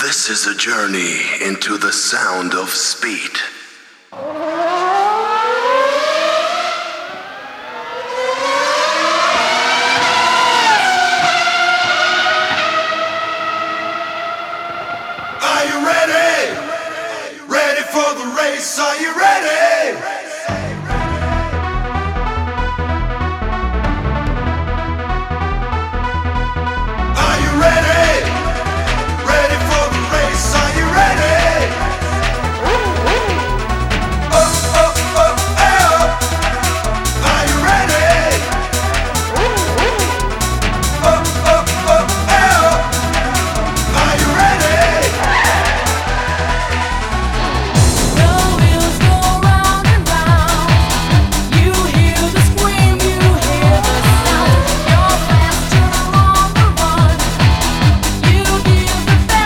This is a journey into the sound of speed. Are you ready? Ready for the race? Are you ready?